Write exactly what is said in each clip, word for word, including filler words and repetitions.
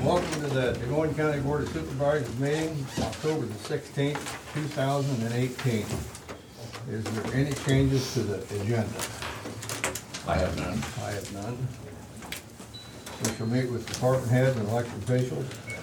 Welcome to the Des Moines County Board of Supervisors meeting, October the sixteenth, two thousand eighteen. Is there any changes to the agenda? I have none. I have none. We shall meet with department heads and elected officials.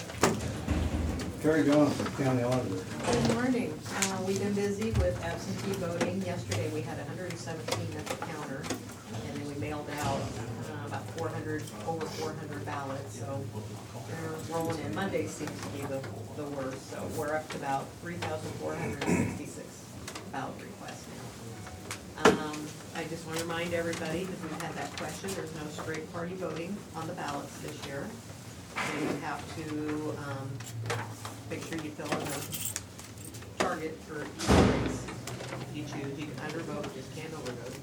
Terry Johnson, County Auditor. Good morning. Uh, we've been busy with absentee voting. Yesterday we had one hundred seventeen at the counter, and then we mailed out uh, about four hundred, over four hundred ballots. So they're rolling in. Monday seems to be the, the worst. So we're up to about three thousand four hundred sixty-six ballot requests now. Um, I just want to remind everybody, because we've had that question, there's no straight party voting on the ballots this year. And you have to um, make sure you fill in the target for each race. If you choose, you can undervote, just can't overvote.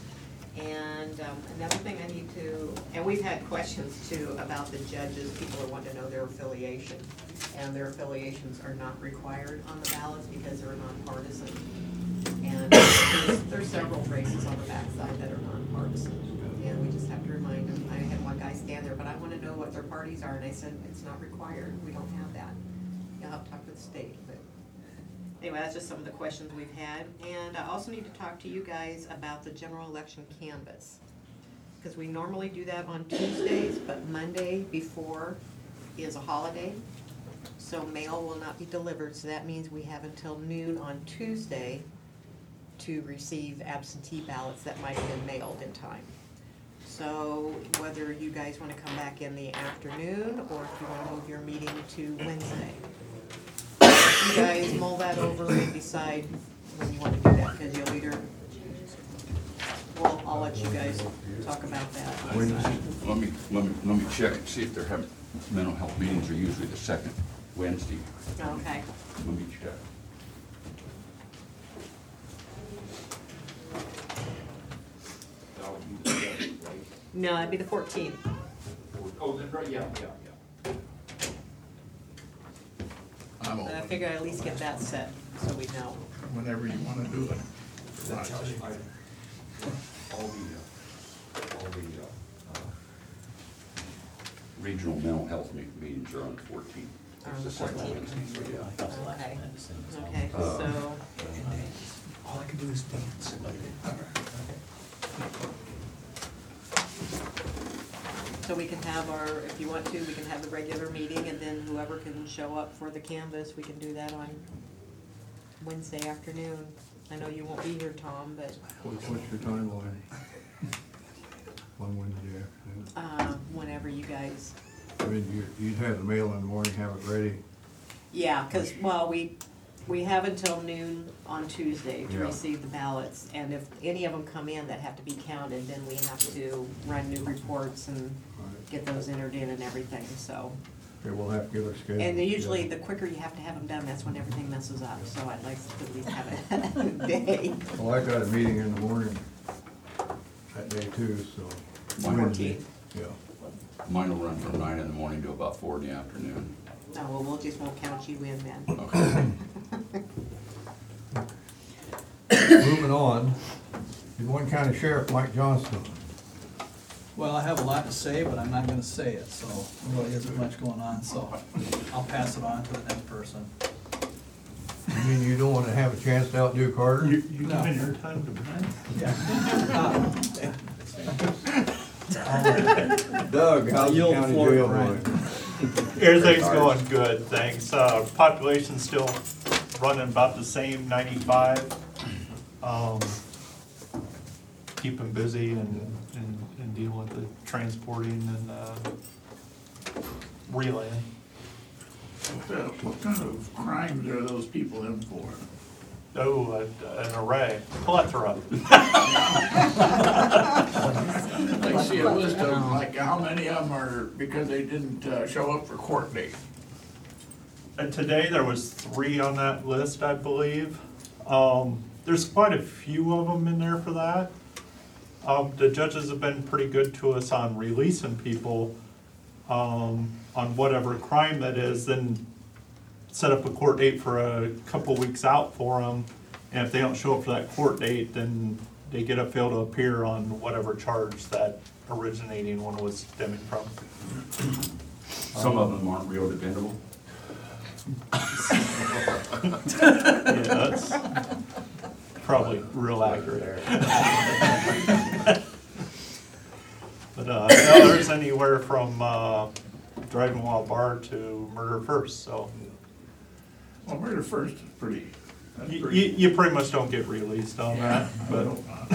And um, another thing I need to, and we've had questions too about the judges. People are wanting to know their affiliation. And their affiliations are not required on the ballots because they're nonpartisan. And there's, there's several races on the backside that are nonpartisan. And we just have to remind them. I had one guy stand there, but I want to know what their parties are. And I said, it's not required. We don't have that. You'll have to talk to the state. But anyway, that's just some of the questions we've had. And I also need to talk to you guys about the general election canvass. Because we normally do that on Tuesdays, but Monday before is a holiday. So mail will not be delivered. So that means we have until noon on Tuesday to receive absentee ballots that might have been mailed in time. So whether you guys want to come back in the afternoon or if you want to move your meeting to Wednesday. You guys mull that over and decide when you want to do that, because you'll either, well, I'll let you guys talk about that. Wednesday. Let me, let me, let me check and see if they're having, mental health meetings are usually the second Wednesday. Okay. Let me check. No, it'd be the fourteenth. Oh, then, right, yeah, yeah, yeah. I'm But I open. figure I'd at least get that set so we know. Whenever you wanna do it. That's all the, uh, all the, uh, Regional mental health me- meetings are on the fourteenth. On It's the the second fourteenth. Wednesday, so yeah. Okay. Okay, Uh, so, All I can do is dance. so we can have our, if you want to, we can have the regular meeting, and then whoever can show up for the canvas, we can do that on Wednesday afternoon. I know you won't be here, Tom, but, What's what's your timeline? One Wednesday afternoon. uh, whenever you guys, I mean, you, you'd have the mail in the morning, have it ready. yeah, cause, well, we, we have until noon on Tuesday to Yeah. receive the ballots, and if any of them come in that have to be counted, then we have to run new reports and Right. get those entered in and everything, so. Okay, we'll have to give it a schedule. And usually, Yeah. the quicker you have to have them done, that's when everything messes up, so I'd like to at least have it a day. Well, I got a meeting in the morning that day too, so. Wednesday. fourteenth. Yeah. Mine will run from nine in the morning to about four in the afternoon. No, well, we'll just won't count you in then. Okay. Moving on, Des Moines County Sheriff Mike Johnston. Well, I have a lot to say, but I'm not gonna say it, so there really isn't much going on, so I'll pass it on to the next person. You mean you don't wanna have a chance to outdo Carter? You, you No. giving your time to Brent? Yeah. Doug, how's the Yield county floor to jail Brian. going? Everything's going good, thanks. Uh, population's still running about the same, ninety-five. Um, keeping busy and, and, and dealing with the transporting and, uh, relaying. What, uh, what kind of crimes are those people in for? Oh, a- an array, plethora. I see a list of, like, how many of them are because they didn't, uh, show up for court date? And today there was three on that list, I believe. Um, there's quite a few of them in there for that. Um, the judges have been pretty good to us on releasing people, um, on whatever crime that is, then set up a court date for a couple weeks out for them. And if they don't show up for that court date, then they get a fail to appear on whatever charge that originating one was stemming from. Some of them aren't real dependable. Yeah, that's probably real accurate. But, uh, no, there's anywhere from, uh, driving while barred to murder first, so. Well, murder first is pretty, that's You, pretty. you, you pretty much don't get released on that, I but, don't, uh,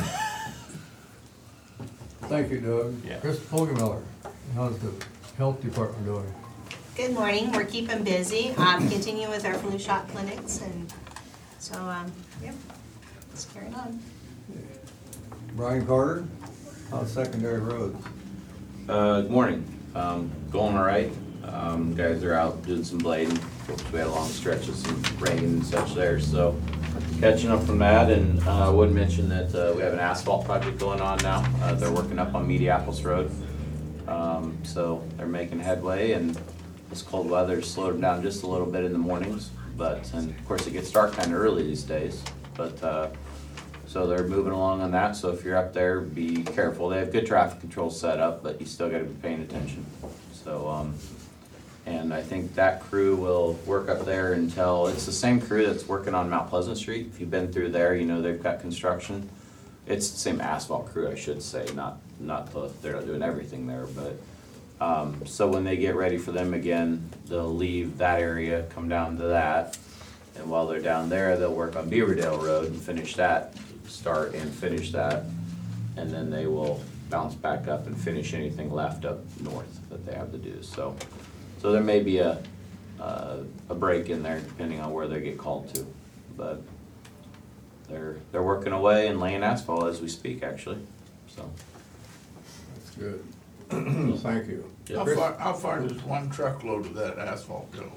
Thank you, Doug. Yeah. Chris Fogelmiller, how's the health department doing? Good morning, we're keeping busy, um, continuing with our flu shot clinics, and so, um, yep, just carrying on. Brian Carter, how's secondary roads? Uh, good morning. Um, going all right. Um, guys are out doing some blading. We had a long stretch of some rain and such there, so catching up from that. And uh, I would mention that uh, we have an asphalt project going on now. Uh, they're working up on Mediapolis Road, um, so they're making headway. And this cold weather slowed them down just a little bit in the mornings, but and of course it gets dark kind of early these days. But uh, so they're moving along on that, so if you're up there, be careful. They have good traffic control set up, but you still gotta be paying attention. So, um, and I think that crew will work up there until, it's the same crew that's working on Mount Pleasant Street. If you've been through there, you know they've got construction. It's the same asphalt crew, I should say, not, not the, they're not doing everything there, but, um, so when they get ready for them again, they'll leave that area, come down to that. And while they're down there, they'll work on Beaverdale Road and finish that, start and finish that. And then they will bounce back up and finish anything left up north that they have to do. So, so there may be a, uh, a break in there depending on where they get called to. But they're, they're working away and laying asphalt as we speak, actually, so. That's good. Thank you. Yeah. how Chris? far, how far does one truckload of that asphalt go?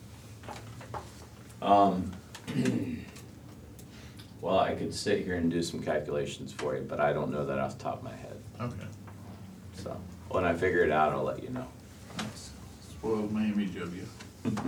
Um, well, I could sit here and do some calculations for you, but I don't know that off the top of my head. Okay. So when I figure it out, I'll let you know. Spoiled my image of you.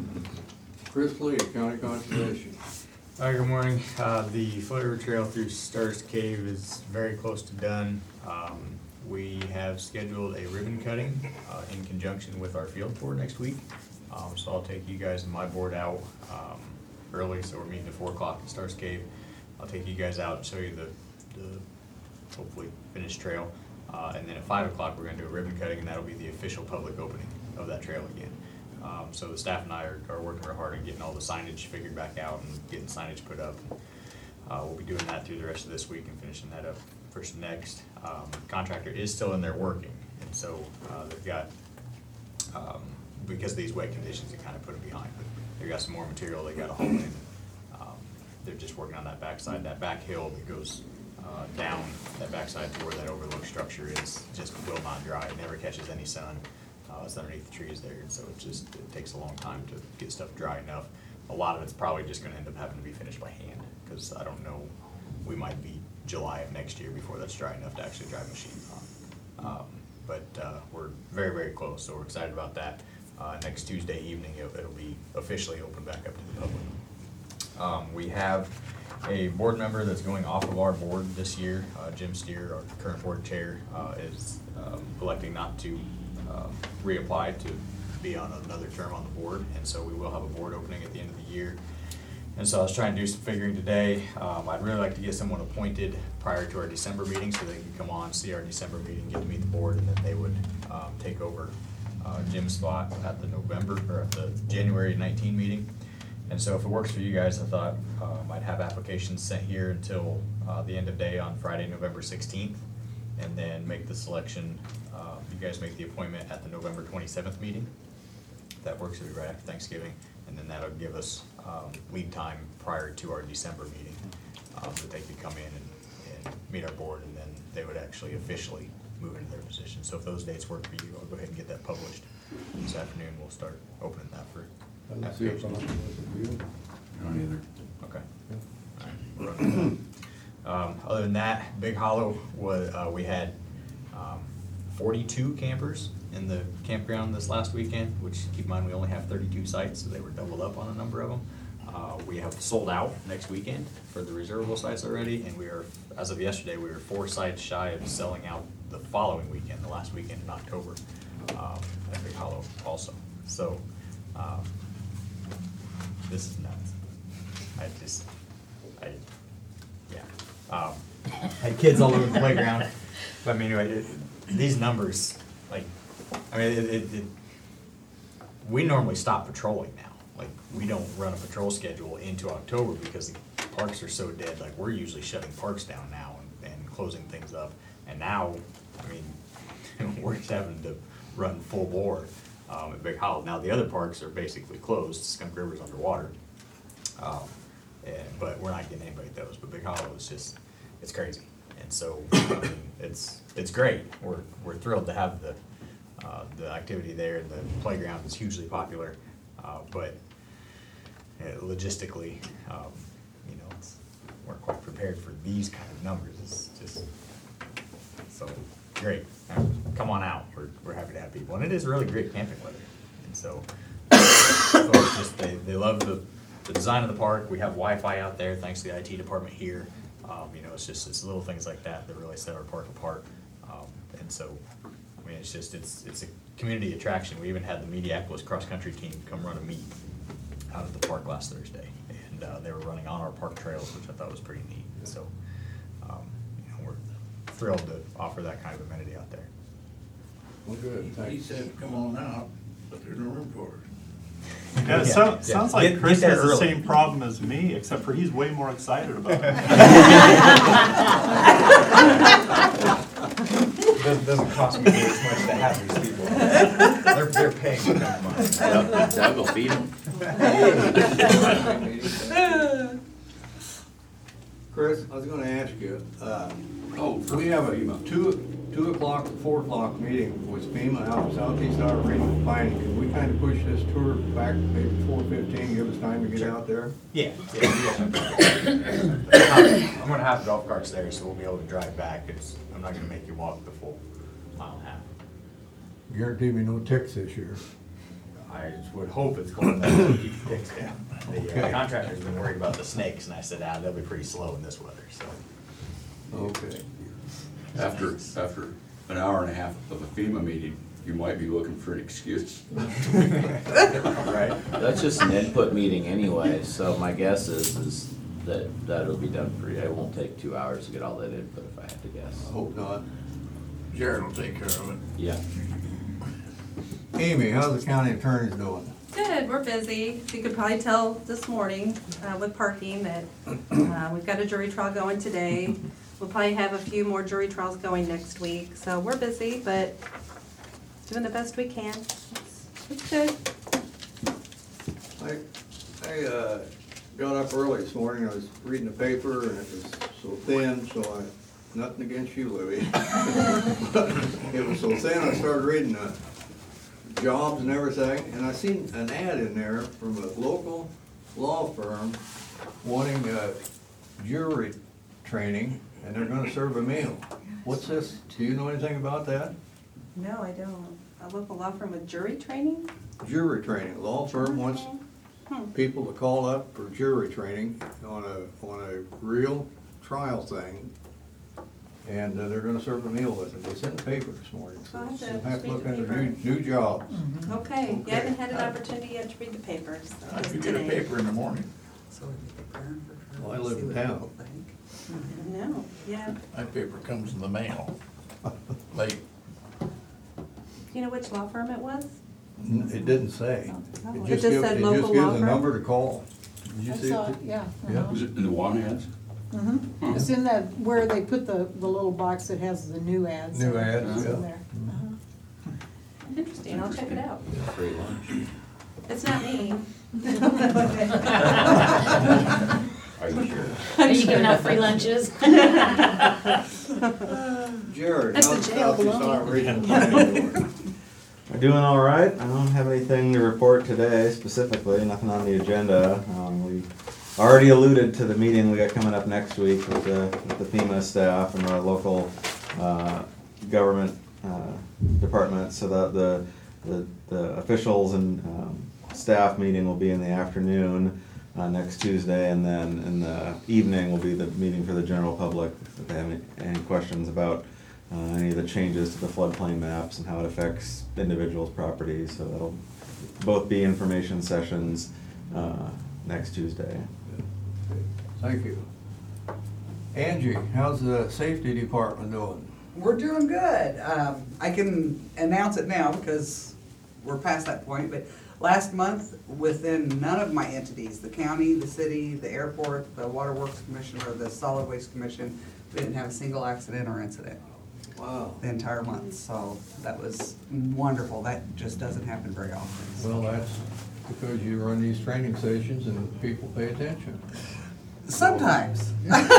Chris Lee, County Conservation. Hi, good morning. Uh, the Flavor Trail through Stars Cave is very close to done. Um, we have scheduled a ribbon cutting, uh, in conjunction with our field board next week. Um, so I'll take you guys and my board out, um, early, so we're meeting at four o'clock at Stars Cave. I'll take you guys out and show you the, the hopefully finished trail. Uh, and then at five o'clock, we're gonna do a ribbon cutting, and that'll be the official public opening of that trail again. Um, so the staff and I are, are working real hard on getting all the signage figured back out and getting signage put up. Uh, we'll be doing that through the rest of this week and finishing that up first next. Um, contractor is still in there working, and so, uh, they've got, um, because of these wet conditions, it kind of put them behind, but they've got some more material they gotta haul in. Um, They're just working on that backside, that back hill that goes, uh, down, that backside to where that overlook structure is, just will not dry, it never catches any sun. Uh, it's underneath the trees there, and so it just, it takes a long time to get stuff dry enough. A lot of it's probably just gonna end up having to be finished by hand, cause I don't know, we might be July of next year before that's dry enough to actually drive machines on. Um, but, uh, we're very, very close, so we're excited about that. Uh, next Tuesday evening, it'll, it'll be officially opened back up to the public. Um, we have a board member that's going off of our board this year, uh, Jim Steer, our current board chair, uh, is, um, electing not to, um, reapply to be on another term on the board, and so we will have a board opening at the end of the year. And so I was trying to do some figuring today. Um, I'd really like to get someone appointed prior to our December meeting, so they can come on, see our December meeting, get to meet the board, and then they would, um, take over, uh, Jim's spot at the November, or at the January nineteenth meeting. And so if it works for you guys, I thought, um, I'd have applications sent here until, uh, the end of day on Friday, November sixteenth, and then make the selection, uh, you guys make the appointment at the November twenty-seventh meeting. That works, it'll be right after Thanksgiving, and then that'll give us, um, lead time prior to our December meeting, um, that they could come in and, and meet our board, and then they would actually officially move into their position. So if those dates work for you, I'll go ahead and get that published this afternoon. We'll start opening that for Doesn't see a problem applications. with it, do I don't either. Okay. Alright, we'll run with that. Um, other than that, Big Hollow was, uh, we had, um, forty-two campers in the campground this last weekend, which keep in mind, we only have thirty-two sites, so they were doubled up on a number of them. Uh, we have sold out next weekend for the reservable sites already, and we are, as of yesterday, we were four sites shy of selling out the following weekend, the last weekend in October, um, at Big Hollow also. so, um, this is nuts. I just, I, yeah. Um, had kids all over the playground, but I mean, anyway, it, these numbers, like, I mean, it, it, it, we normally stop patrolling now. Like, we don't run a patrol schedule into October because the parks are so dead. Like, we're usually shutting parks down now and, and closing things up. And now, I mean, we're just having to run full bore um, at Big Hollow. Now, the other parks are basically closed. Skunk River's underwater. Um, and, but we're not getting anybody at those. But Big Hollow is just, it's crazy. And so, I mean, it's, it's great. We're, we're thrilled to have the, uh, the activity there. The playground is hugely popular. Uh, but uh, logistically, um, you know, it's, we're quite prepared for these kind of numbers. It's just, so, great. Uh, Come on out. We're, we're happy to have people. And it is really great camping weather. And so, so it's just, they, they love the, the design of the park. We have Wi-Fi out there, thanks to the I T department here. Um, you know, it's just, it's little things like that that really set our park apart. Um, and so, I mean, it's just, it's, it's a community attraction. We even had the Mediapolis cross-country team come run a meet out at the park last Thursday. And, uh, they were running on our park trails, which I thought was pretty neat. And so, um, you know, we're thrilled to offer that kind of amenity out there. Well, good, He thanks. said, come on out, but there's no room for it. Yeah, it Yeah, sounds, yeah. sounds Get- like get Chris there has the early. same problem as me, except for he's way more excited about it. Doesn't, doesn't cost me as much to have these people. They're, they're paying to come to mine. Doug will feed him. Chris, I was gonna ask you, uh, Oh, for we have a FEMA. two, two o'clock, to four o'clock meeting with FEMA out in Southeast Iowa Regional Planning. Can we kind of push this tour back maybe four fifteen, give us time to get out there? Yeah, yeah, yeah. I'm gonna have golf carts there, so we'll be able to drive back. It's, I'm not gonna make you walk the full mile and a half. Guarantee me no ticks this year. I just would hope it's going to keep the ticks down. The uh, Okay. contractor's been worried about the snakes, and I said, ah, they'll be pretty slow in this weather, so. Okay. After, after an hour and a half of a FEMA meeting, you might be looking for an excuse. Right? That's just an input meeting anyway, so my guess is, is that that'll be done for you. It won't take two hours to get all that input if I had to guess. Hope not. Jared will take care of it. Yeah. Amy, how's the county attorneys doing? Good, we're busy. You could probably tell this morning uh, with parking that uh, we've got a jury trial going today. We'll probably have a few more jury trials going next week. So we're busy, but doing the best we can. It's, it's good. I, I, uh, got up early this morning, I was reading the paper and it was so thin, so I, nothing against you, Libby. But it was so thin, I started reading the jobs and everything, and I seen an ad in there from a local law firm wanting, uh, jury training, and they're gonna serve a meal. What's this? Do you know anything about that? No, I don't. A local law firm with jury training? Jury training, a law firm wants Hmm. people to call up for jury training on a, on a real trial thing. And uh, they're gonna serve a meal with it. It's in the paper this morning, so I'll have to you'll have to read look the under paper. new, new jobs. Okay, yeah, I haven't had an opportunity yet to read the papers. I could get a paper in the morning. Well, I live in town. No, yeah. My paper comes in the mail. Late. You know which law firm it was? N- It didn't say. Oh, It it just just gives, said it local just law gives a firm? number to call. Did you I see saw it? it, yeah. Yeah. uh-huh. Was it in the want ads? Mhm. It's in that, where they put the, the little box that has the new ads. New in it. ads, It's in yeah. there. Uh-huh. Interesting, I'll check it out. Free lunch. It's not me. Are you sure? Are you giving out free lunches? Jared, That's how's the jail Southeast below. Iowa Regional Planning doing? We're doing all right. I don't have anything to report today specifically, nothing on the agenda. Um, we already alluded to the meeting we got coming up next week with the, with the FEMA staff and our local uh, government uh, departments. So that the, the, the officials and um, staff meeting will be in the afternoon uh, next Tuesday, and then in the evening will be the meeting for the general public if they have any, any questions about uh, any of the changes to the floodplain maps and how it affects individuals' properties. So that'll both be information sessions uh, next Tuesday. Thank you. Angie, how's the safety department doing? We're doing good. Um, I can announce it now because we're past that point, but last month, within none of my entities, the county, the city, the airport, the Waterworks Commission, or the Solid Waste Commission, we didn't have a single accident or incident. Wow. The entire month, so that was wonderful. That just doesn't happen very often. Well, that's because you run these training sessions and people pay attention. Sometimes.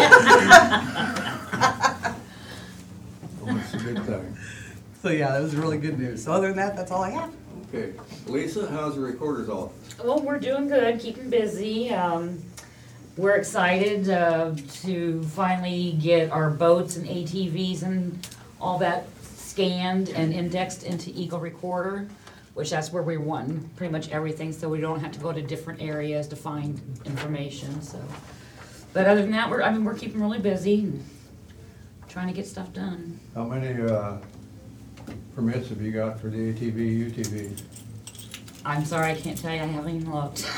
Well, it's a good thing. So yeah, that was really good news. So other than that, that's all I have. Okay, Lisa, how's the recorder's office? Well, we're doing good, keeping busy. Um, we're excited, uh, to finally get our boats and A T Vs and all that scanned and indexed into Eagle Recorder, which that's where we want pretty much everything, so we don't have to go to different areas to find information, so. But other than that, we're, I mean, we're keeping really busy and trying to get stuff done. How many, uh, permits have you got for the A T V, U T V? I'm sorry, I can't tell you, I haven't even looked.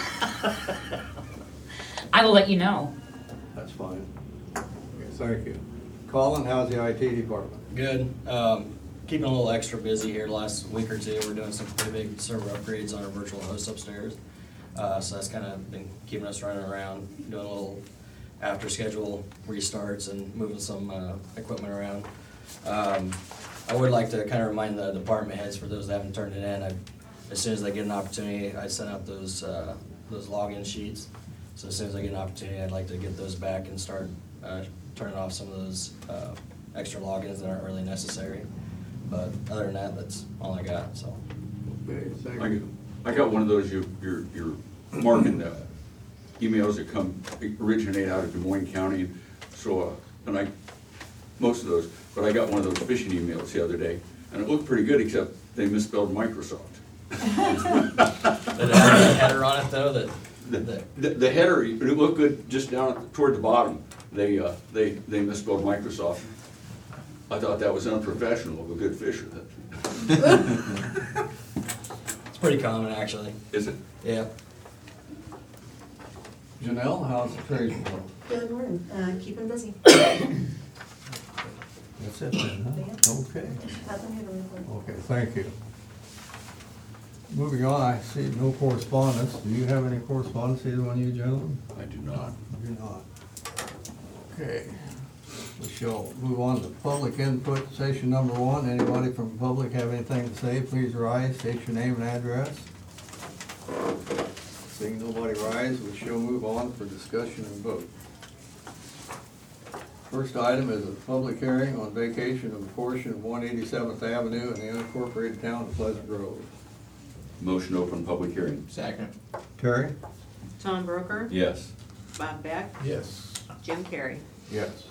I will let you know. That's fine. Okay, thank you. Colin, how's the I T department? Good. Um, keeping a little extra busy here the last week or two. We're doing some pretty big server upgrades on our virtual host upstairs. Uh, so that's kind of been keeping us running around, doing a little after schedule restarts and moving some uh, equipment around. Um, I would like to kind of remind the department heads, for those that haven't turned it in, I, as soon as I get an opportunity, I sent out those uh, those login sheets. So as soon as I get an opportunity, I'd like to get those back and start uh, turning off some of those uh, extra logins that aren't really necessary. But other than that, that's all I got, so. Okay, thank I, you. I got one of those, you, you're, you're marking the emails that come, originate out of Des Moines County, so, uh, and I, most of those, but I got one of those phishing emails the other day, and it looked pretty good, except they misspelled Microsoft. Did it have a header on it though, that, The, that, the, the header, it looked good just down toward the bottom, they, uh, they, they misspelled Microsoft. I thought that was unprofessional of a good fisher. it's pretty common actually. Is it? Yeah. Janelle, how's the treasury? Good morning, uh, keeping busy. That's it then, huh? Okay. Okay, thank you. Moving on, I see no correspondence. Do you have any correspondence, either one of you gentlemen? I do not. You do not. Okay. We shall move on to public input, session number one. Anybody from the public have anything to say, please rise, state your name and address. Seeing nobody rise, we shall move on for discussion and vote. First item is a public hearing on vacation of a portion of one eighty-seventh Avenue in the unincorporated town of Pleasant Grove. Motion to open public hearing. Second. Terry? Tom Broker? Yes. Bob Beck? Yes. Jim Carrey? Yes.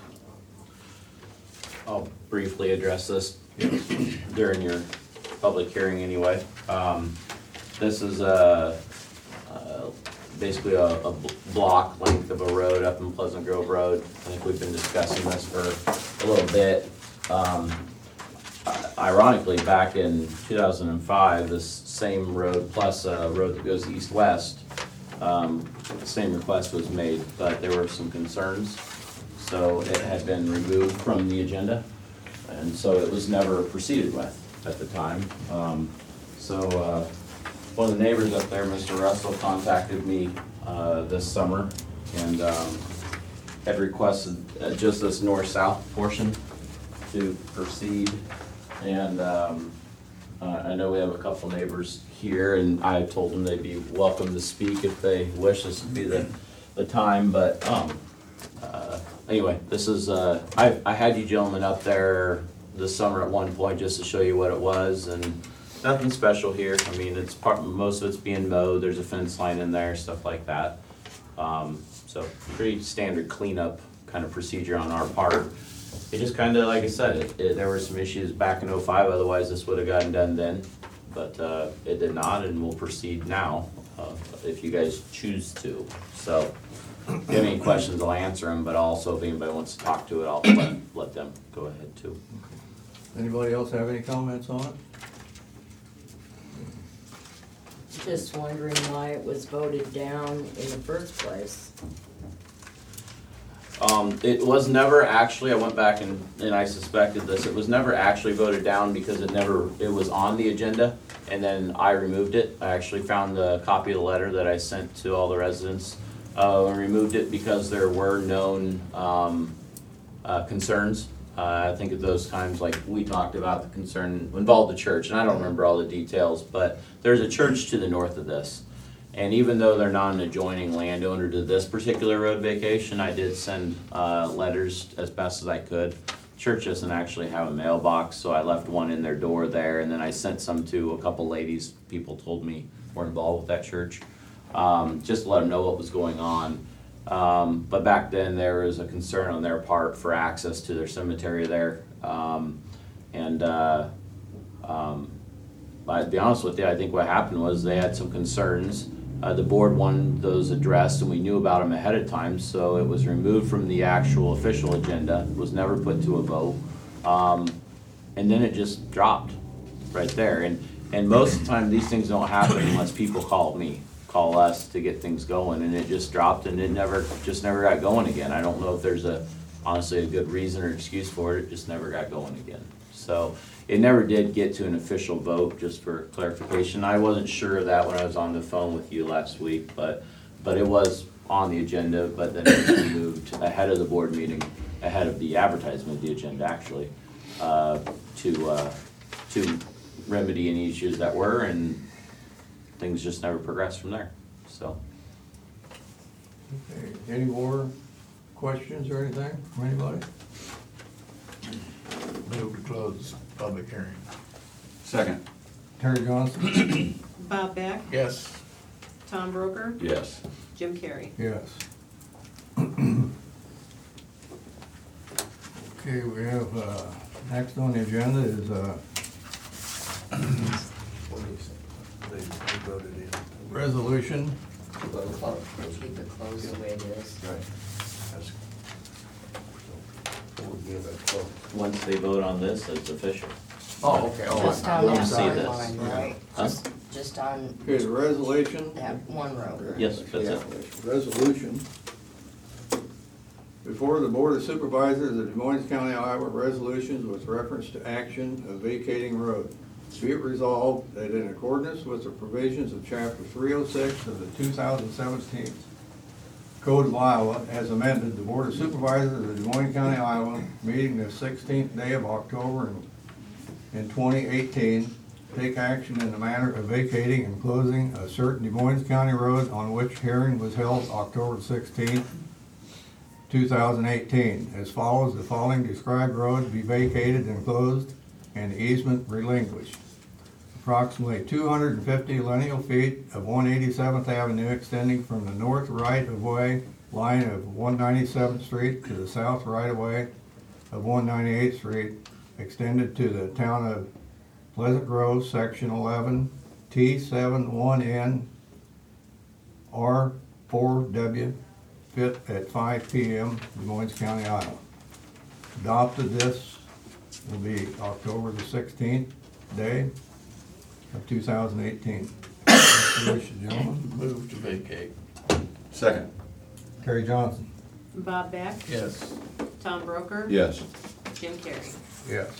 I'll briefly address this during your public hearing anyway. Um, This is a, uh, basically a, a block length of a road up in Pleasant Grove Road. I think we've been discussing this for a little bit. Um, Ironically, back in two thousand five, this same road plus a road that goes east-west, um, the same request was made, but there were some concerns. So it had been removed from the agenda, and so it was never proceeded with at the time. Um, so uh, one of the neighbors up there, Mister Russell, contacted me uh, this summer and um, had requested uh, just this north-south portion to proceed. And um, uh, I know we have a couple neighbors here, and I told them they'd be welcome to speak if they wish. This would be the, the time, but um, uh, anyway, this is, uh, I, I had you gentlemen up there this summer at one point just to show you what it was, and nothing special here. I mean, it's part, most of it's being mowed, there's a fence line in there, stuff like that. Um, so pretty standard cleanup kind of procedure on our part. It just kind of, like I said, it, it, there were some issues back in oh five, otherwise this would have gotten done then. But uh, it did not, and we'll proceed now uh, if you guys choose to. So if you have any questions, I'll answer them, but also if anybody wants to talk to it, I'll let, let them go ahead too. Anybody else have any comments on it? Just wondering why it was voted down in the first place. Um, it was never actually, I went back and, and I suspected this, it was never actually voted down because it never, it was on the agenda, and then I removed it. I actually found the copy of the letter that I sent to all the residents, uh, and removed it because there were known, um, uh, concerns. Uh, I think at those times, like, we talked about the concern involved the church, and I don't remember all the details, but there's a church to the north of this. And even though they're not an adjoining landowner to this particular road vacation, I did send uh, letters as best as I could. Church doesn't actually have a mailbox, so I left one in their door there, and then I sent some to a couple ladies people told me were involved with that church, um, just to let them know what was going on. Um, but back then, there was a concern on their part for access to their cemetery there. Um, and uh, um, I'll be honest with you, I think what happened was they had some concerns. Uh, the board wanted those addressed, and we knew about them ahead of time, so it was removed from the actual official agenda, was never put to a vote. Um, and then it just dropped right there. And, and most of the time, these things don't happen unless people call me, call us to get things going, and it just dropped, and it never, just never got going again. I don't know if there's a, honestly, a good reason or excuse for it, it just never got going again. So it never did get to an official vote, just for clarification. I wasn't sure of that when I was on the phone with you last week, but, but it was on the agenda, but then it was moved ahead of the board meeting, ahead of the advertisement of the agenda, actually, uh, to, uh, to remedy any issues that were, and things just never progressed from there, so. Okay, any more questions or anything from anybody? Move to close public hearing. Second. Terry Johnson? Bob Beck, Yes. Tom Broker, Yes. Jim Carrey. Yes. Okay, we have, uh, next on the agenda is, uh, resolution. Keep it closed the way it is. Once they vote on this, it's official. Oh, okay. Oh, Just I- on don't that see one this. line, right? Huh? Just, just on Okay, the resolution. that one road. Yes, that's Yeah, it. resolution. Before the Board of Supervisors of Des Moines County, Iowa, resolutions with reference to action of vacating road. Be it resolved that in accordance with the provisions of chapter three oh six of the two thousand seventeen Code of Iowa as amended, the Board of Supervisors of Des Moines County, Iowa, meeting the sixteenth day of October in, in twenty eighteen, take action in the manner of vacating and closing a certain Des Moines County road on which hearing was held October sixteenth, two thousand eighteen. As follows, the following described road be vacated and closed and easement relinquished. Approximately two hundred fifty lineal feet of one eighty-seventh Avenue extending from the north right-of-way line of one ninety-seventh Street to the south right-of-way of one ninety-eighth Street, extended to the town of Pleasant Grove, section eleven, T seventy-one N, R four W, fit at five P M, Des Moines County, Iowa. Adopted this will be October the sixteenth day of two thousand eighteen. Gentlemen. Move to vacate. Second. Terry Johnson. Bob Beck, Yes. Tom Broker, Yes. Jim Carrey. Yes.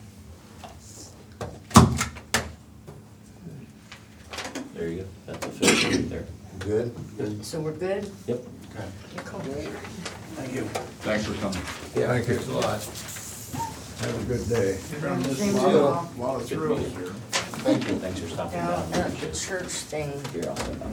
There you go, that's official right there. Good? So we're good? Yep. Thank you. Thanks for coming. Yeah, thank you. Thanks a lot. Have a good day. You're on this Same lot to you. of, lot of thrills here. Thank you, thanks for stopping Now, down. that the church thing. You're all set.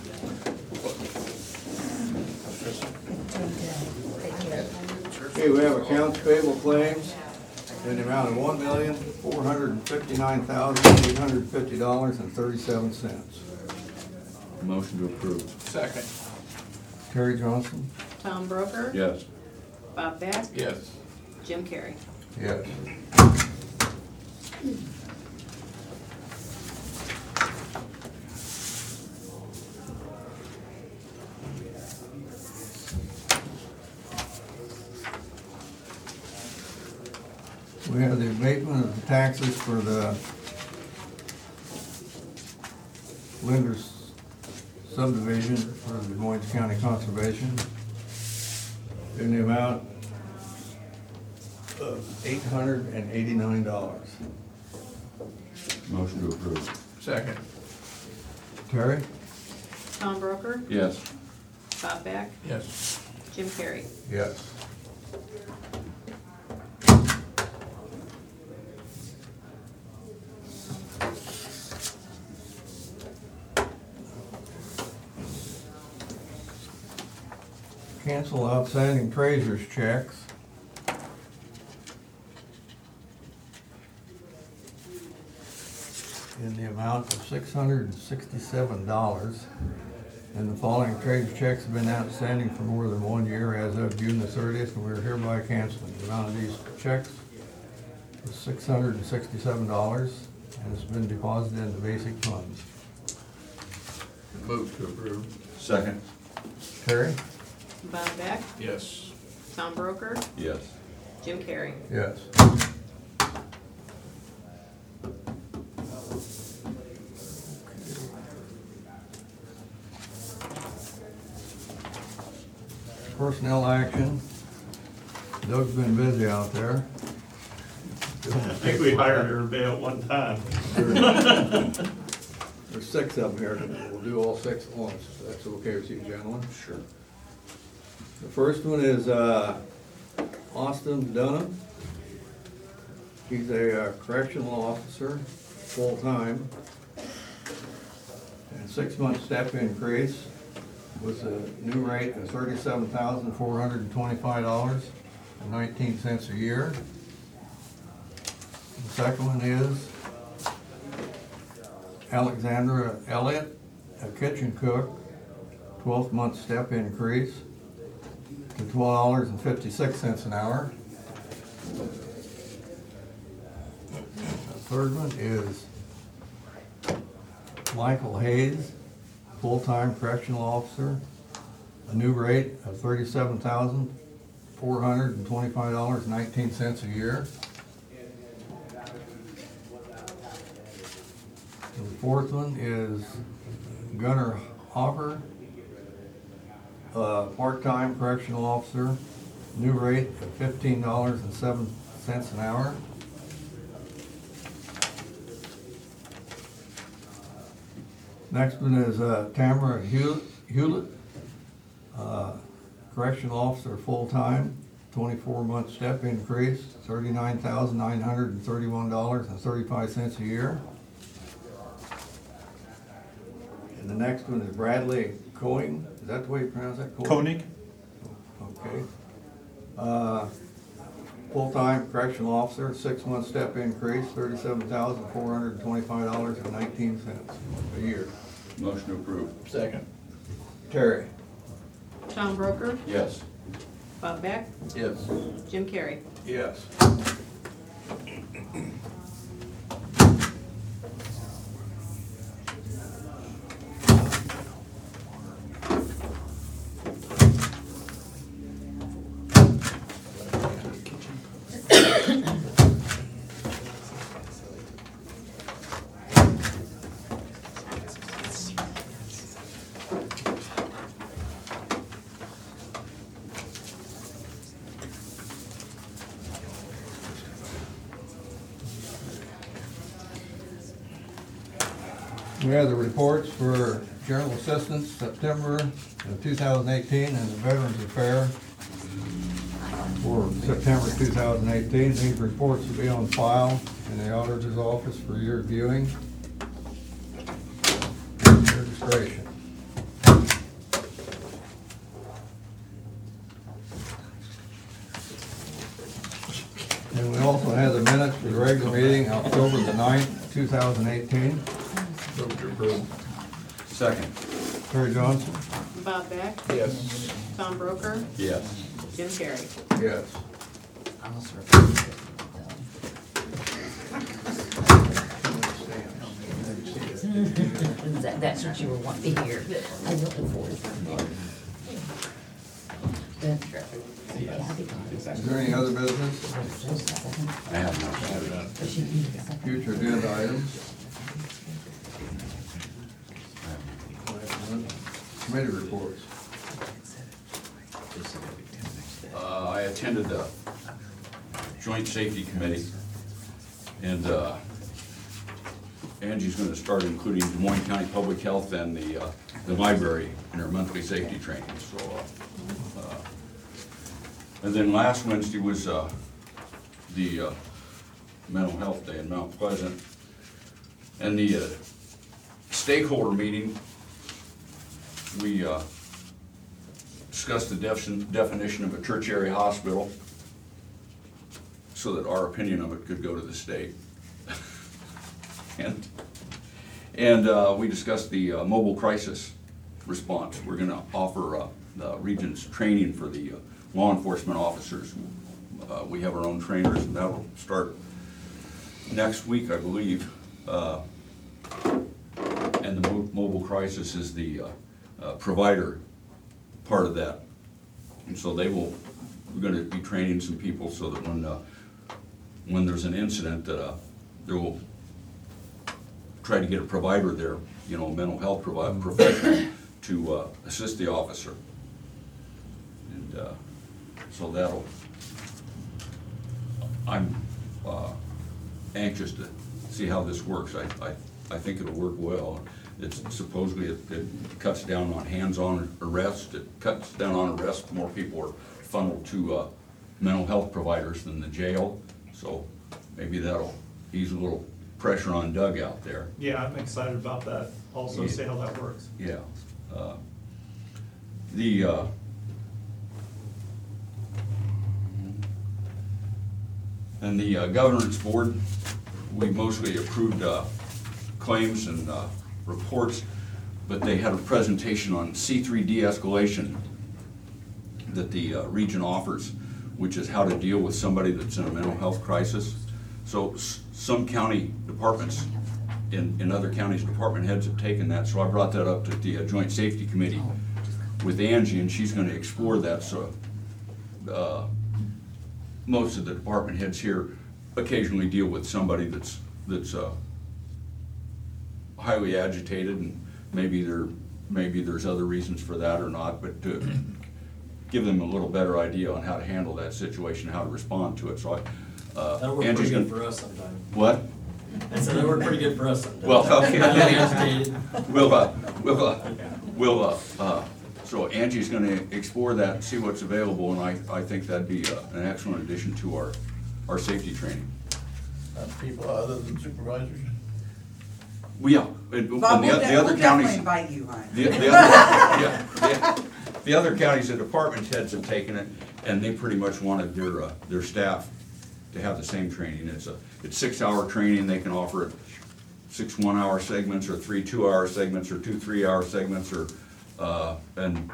Take care. Okay, we have accounts payable claims in the amount of one million, four hundred and fifty-nine thousand, eight hundred and fifty dollars and thirty-seven cents. Motion to approve. Second. Terry Johnson? Tom Broker, Yes. Bob Beck, Yes. Jim Carrey. Yes. We have the abatement of the taxes for the Linders subdivision for the Des Moines County Conservation in the amount of eight hundred and eighty-nine dollars. Motion to approve. Second. Terry? Tom Broker, Yes. Bob Beck, Yes. Jim Carrey. Yes. Cancel outstanding treasurer's checks. In the amount of six hundred and sixty-seven dollars. And the following treasurer's checks have been outstanding for more than one year as of June the thirtieth, and we are hereby canceling. The amount of these checks is six hundred and sixty-seven dollars, and it's been deposited in the basic funds. Move to approve. Second. Terry? Bob Beck, Yes. Tom Broker, Yes. Jim Carrey. Yes. Personnel action. Doug's been busy out there. I think we hired everybody at one time. There's six of them here, we'll do all six at once, if that's okay with you gentlemen. Sure. The first one is uh, Austin Dunham. He's a uh, correctional officer, full-time. And six-month step increase with a new rate of thirty-seven thousand four hundred and twenty-five dollars and nineteen cents a year. The second one is Alexandra Elliott, a kitchen cook, twelfth month step increase to twelve dollars and fifty-six cents an hour. The third one is Michael Hayes, full-time correctional officer, a new rate of thirty-seven thousand four hundred and twenty-five dollars and nineteen cents a year. And the fourth one is Gunnar Hopper, uh, part-time correctional officer, new rate of fifteen dollars and seven cents an hour. Next one is uh, Tamara Hewlett, Hewlett, uh, correctional officer, full-time, twenty-four month step increase, thirty-nine thousand nine hundred and thirty-one dollars and thirty-five cents a year. And the next one is Bradley Coing, is that the way you pronounce that? Koenig? Okay. Uh, Full-time correctional officer, six-month step increase, thirty-seven thousand four hundred and twenty-five dollars and nineteen cents a year. Motion to approve. Second. Terry? Tom Broker, Yes. Bob Beck, Yes. Jim Carrey. Yes. We have the reports for General Assistance, September of two thousand eighteen, and the Veterans Affair for September two thousand eighteen. These reports will be on file in the auditor's office for your viewing and registration. And we also have the minutes for the regular meeting, October the ninth, two thousand eighteen. Move to approve. Second. Terry Johnson? Bob Beck, Yes. Tom Broker, Yes. Jim Carrey. Yes. That- That's what you were wanting to hear. I look forward to it. that Is there any other business? I have no. Future agenda items? Committee reports. Uh, I attended the Joint Safety Committee, and uh, Angie's gonna start including Des Moines County Public Health and the, uh, the library in her monthly safety training, so. uh, uh, And then last Wednesday was uh, the uh, Mental Health Day in Mount Pleasant. And the uh, stakeholder meeting, we uh, discussed the defin- definition of a church area hospital so that our opinion of it could go to the state. and and uh, we discussed the uh, mobile crisis response. We're gonna offer uh, the region's training for the uh, law enforcement officers. Uh, we have our own trainers, and that will start next week, I believe. Uh, and the mo- mobile crisis is the uh, uh, provider part of that. And so they will, we're gonna be training some people so that when uh, when there's an incident, that uh, there will try to get a provider there, you know, a mental health provider, professional, to uh, assist the officer. And uh, so that'll, I'm uh, anxious to see how this works. I, I, I think it'll work well. It's supposedly, it, it cuts down on hands-on arrest. It cuts down on arrest. More people are funneled to uh, mental health providers than the jail. So maybe that'll ease a little pressure on Doug out there. Yeah, I'm excited about that, also, Yeah. see how that works. Yeah. Uh, The, uh, and the uh, governance board, we mostly approved uh, claims and uh, reports, but they had a presentation on C three de-escalation that the uh, region offers, which is how to deal with somebody that's in a mental health crisis. So s- some county departments in, in other counties, department heads have taken that, so I brought that up to the uh, Joint Safety Committee with Angie, and she's gonna explore that, so uh, most of the department heads here occasionally deal with somebody that's, that's uh, highly agitated, and maybe there, maybe there's other reasons for that or not, but to give them a little better idea on how to handle that situation, how to respond to it, so I, uh, That'll work Angie's pretty good gonna- for us sometimes. What? I said that worked pretty good for us sometimes. Well, okay. I'm not agitated. We'll, uh, we'll, uh, we'll, uh, uh, so Angie's gonna explore that, see what's available, and I, I think that'd be uh, an excellent addition to our, our safety training. Uh, people other than supervisors? Well, yeah, and, and Bob, the, we'll the de- other we'll counties. definitely invite you, Heinz. The, the other, yeah, the, the other counties, the department heads have taken it, and they pretty much wanted their, uh, their staff to have the same training. It's a, it's six-hour training, they can offer it six one-hour segments, or three two-hour segments, or two three-hour segments, or, uh, and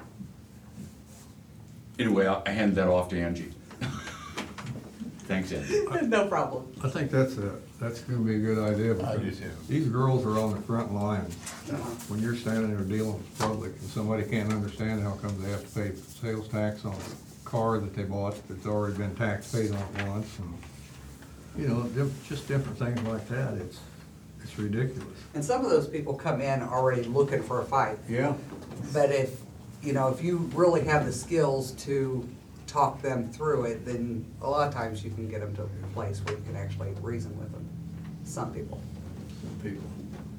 anyway, I I hand that off to Angie. Thanks, Angie. No problem. I think that's a, that's gonna be a good idea, I do because too. these girls are on the front line. When you're standing there dealing with the public, and somebody can't understand how come they have to pay sales tax on a car that they bought that's already been tax paid on once, and, you know, diff- just different things like that, it's, it's ridiculous. And some of those people come in already looking for a fight. Yeah. But if, you know, if you really have the skills to talk them through it, then a lot of times you can get them to a place where you can actually reason with them. Some people. Some people.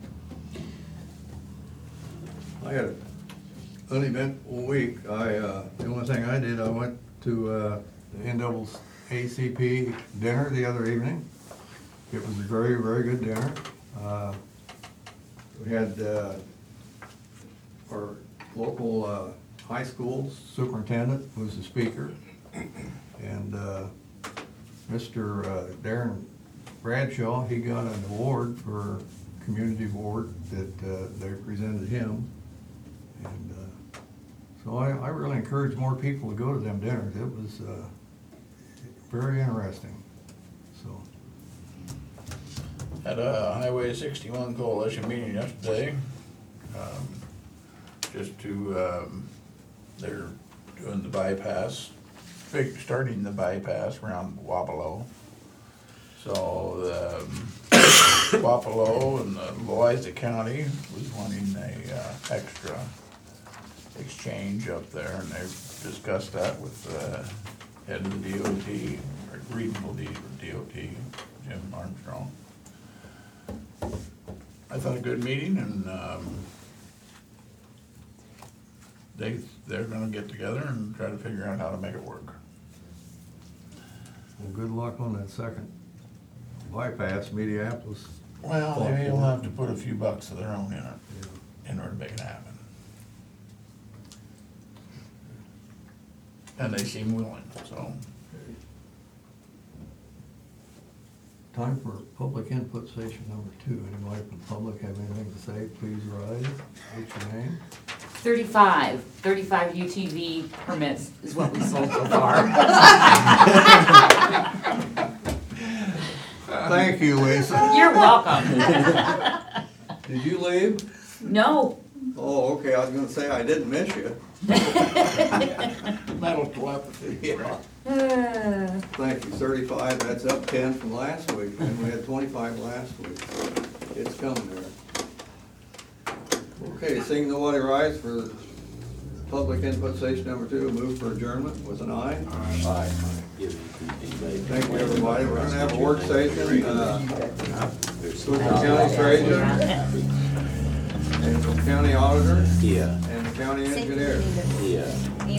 I had an uneventful week. I, uh, the only thing I did, I went to, uh, the N double A C P dinner the other evening. It was a very, very good dinner. Uh, We had, uh, our local, uh, high school superintendent was the speaker. And, uh, Mister uh, Darren Bradshaw, he got an award for community board that, uh, they presented him. And, uh, so I, I really encourage more people to go to them dinners. It was, uh, very interesting, so. Had a Highway sixty-one coalition meeting yesterday, um, just to, um, they're doing the bypass, fig- starting the bypass around Wapello. So the um, Wapello and the Loiza County was wanting a uh, extra exchange up there, and they've discussed that with the head of the D O T, or regional D O T, Jim Armstrong. I thought a good meeting, and um, they, they're gonna get together and try to figure out how to make it work. Well, good luck on that second bypass, Mediapolis. Well, they'll have to put a few bucks of their own in it, in order to make it happen. And they seem willing, so. Time for public input session number two. Anybody from the public have anything to say, please rise. What's your name? Thirty-five, thirty-five U T V permits is what we sold so far. Thank you, Lisa. You're welcome. Did you leave? No. Oh, okay, I was gonna say, I didn't miss you. Mental telepathy. Yeah. Uh, Thank you, thirty-five, that's up ten from last week, and we had twenty-five last week. It's coming there. Okay, seeing nobody rise for public input session number two, move for adjournment with an aye. Aye. Thank you, everybody. We're gonna have a work session, uh, with the county treasurer, and the county auditor, Yeah, and the county engineer. yeah.